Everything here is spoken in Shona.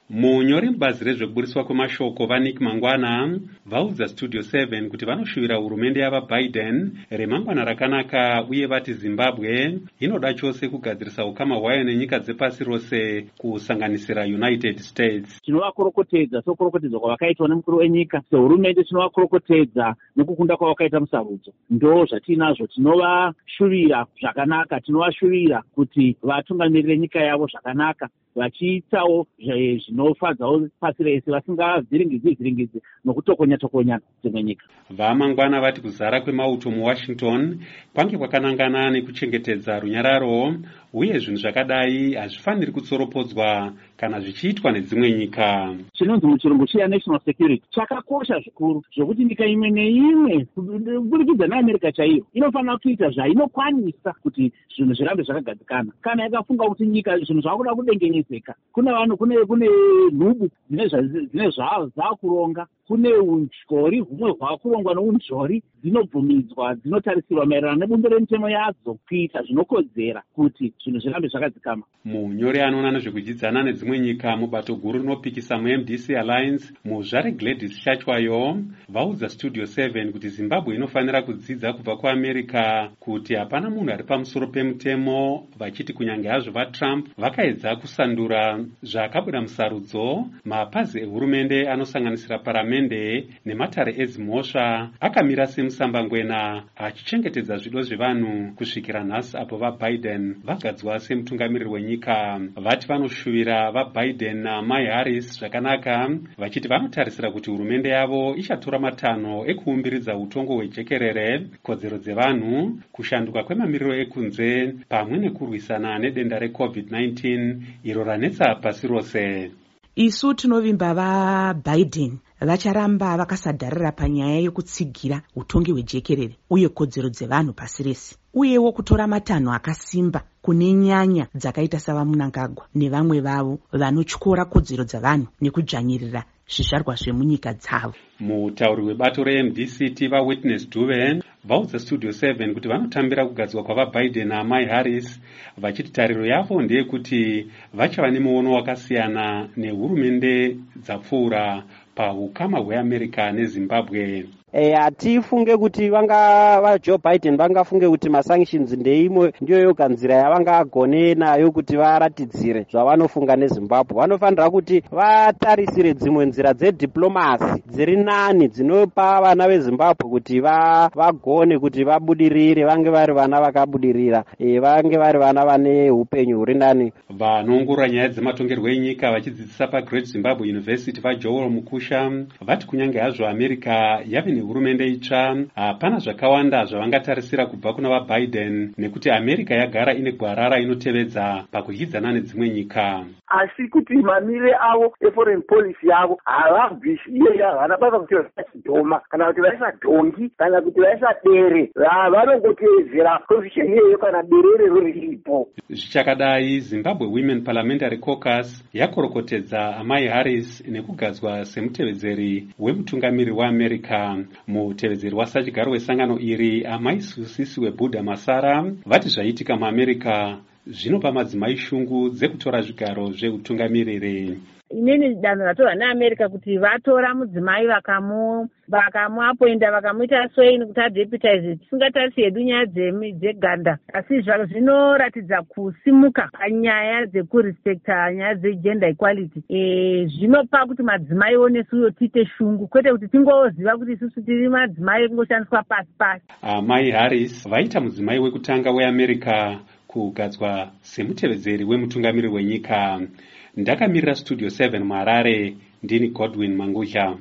Munyori mubazi rezvekuburiswa kwemashoko vaNick Mangwana vaudza Studio 7 kuti vanoshuvira hurumende yavaBiden remangwana rakanaka uye vati Zimbabwe inoda chose kugadzirisa ukama hwayo nenyika dzepasi rose kusanganisira United States. Tinovakorokotedza sokorokotedzwa kwavakaitwa nemukuru wenyika. Sehurumende tinovakorokotedza nekukunda kwavakaita musarudzo. Ndo zvatinazvo, tinovashuvira zvakanaka, tinovashuvira kuti vatungamirire nyika yavo zvakanaka, vachiitawo zvinofadzawo pasi rese, vasingavhiringidzi nokutokonya-tokonya dzimwe nyika. VaMangwana vati kuzara kwemauto muWashington kwange kwakanangana nekuchengetedza runyararo uye zvinhu zvakadai hazvifaniri kutsoropodzwa kana zvichiitwa nedzimwe nyika. Chinonzi muchirungu chiya national security chakakosha zvikuru zvokuti nyika imwe neimwe kuburikidza neAmerica chaiyo inofanira kuita zvainokwanisa kuti zvinhu zvirambe zvakagadzikana. Kana yakafunga kuti nyika zvinhu zvakuda kudengenyezeka, kune nhubu dzine zvaakuronga, kune unzvori humwe hwakurongwa nounzvori dzinobvumidzwa, dzinotarisirwa maererano nebundo remitemo yadzo kuita zvinokodzera kuti zvinhu zvirambe zvakadzikama. Munyori anoona nezvekudyidzana nedzimwe nyika mubato guru rinopikisa muMDC Alliance, muzvare Gladys Shachwayo vaudza Studio 7 kuti Zimbabwe inofanira kudzidza kubva kuAmerica kuti hapana munhu ari pamusoro pemutemo, vachiti kunyange hazvo vaTrump vakaedza kusandura zvakabuda musarudzo, mapazi ehurumende anosanganisira paramende nematare ezimhosva akamira semusambangwena achichengetedza zvido zvevanhu kusvikira nhasi apo vaBiden vagadzwa semutungamiriri wenyika. Vati vanoshuvira vaBiden naMai Harris zvakanaka, vachiti vanotarisira kuti hurumende yavo ichatora matanho ekuumbiridza utongo hwejekerere, kodzero dzevanhu, kushanduka kwemamiriro ekunze pamwe nekurwisana nedenda reCovid-19 iro ranetsa pasi rose. Isu tinovimba vaBiden vacharamba vakasadharira panyaya yokutsigira utongi hwejekerere uye kodzero dzevanhu pasi rese, uyewo kutora matanho akasimba kune nyanya dzakaita savaMnangagwa nevamwe vavo vanotyora kodzero dzavanhu nekudzvanyirira zvizvarwa zvemunyika dzavo. Mutauri webato reMDC vaWitness Dube vaudza Studio 7 kuti vanotambira kugadzwa kwavaBiden naMai Harris, vachiti tariro yavo ndeyekuti vachava nemuono wakasiyana nehurumende dzapfuura paukama hweAmerica neZimbabwe. Hatifunge kuti vaJoe Biden vangafunge kuti masanctions ndiyo yoga nzira yavangagone nayo kuti varatidzire zvavanofunga neZimbabwe. Vanofanira kuti vatarisire dzimwe nzira dzediplomasi dziri nani dzinopa vana veZimbabwe kuti vagone kuti vabudirire, vange vari vana vakabudirira, vange vari vana vane upenyu huri nani. Vanoongorora nyaya dzematongerwo enyika vachidzidzisa paGreat Zimbabwe University vaJoel Mukusha vati kunyange hazvo America yave hurumende itsva, hapana zvakawanda zvavangatarisira kubva kuna vaBiden nekuti America yagara ine gwarara inotevedza pakudyidzana nedzimwe nyika. Asi kuti mamirire avo eforeign policy yavo havabvisi iyeyo, havana basa kuti vaisa kana kuti vaisa dhongi kana kuti vaisa dere, vanongotevedzera position iyeyo kana derere riripo. Zvichakadai, Zimbabwe Women Parliamentary Caucus yakorokotedza Amai Harris nekugadzwa semutevedzeri wemutungamiriri waAmerica. Mutevedzeri wasachigaro wesangano iri Amai Susisi weBudha Masara vati zvaitika muAmerica zvinopa madzimai shungu dzekutora zvigaro zveutungamiriri. Inini danho ratorwa neAmerica kuti vatora mudzimai vakamuapoinda vakamuita soini kuti adeputize, tisingatarisi hedu nyaya dzeganda, asi zvinoratidza kusimuka panyaya dzekurespekta nyaya dzegender equality. Zvinopa kuti madzimaiwo nesuwo tiite shungu, kwete kuti tingoziva kuti isusu tiri madzimai ekungoshandiswa pasi. Amai Harris vaita mudzimai wekutanga weAmerica kugadzwa semutevedzeri wemutungamiriri wenyika. Ndakamirira Studio 7 muHarare, ndini Godwin Mangudya.